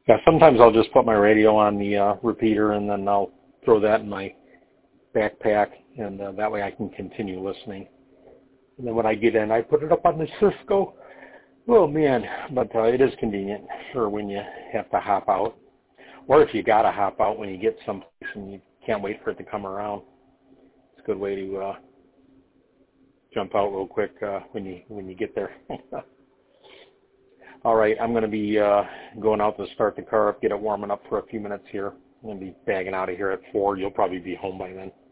Yeah, sometimes I'll just put my radio on the repeater and then I'll throw that in my backpack, and that way I can continue listening. And then when I get in, I put it up on the Cisco. Oh man, but it is convenient for when you have to hop out, or if you gotta hop out when you get someplace and you can't wait for it to come around. It's a good way to jump out real quick when you get there. All right, I'm going to be going out to start the car up, get it warming up for a few minutes here. I'm going to be bagging out of here at 4. You'll probably be home by then.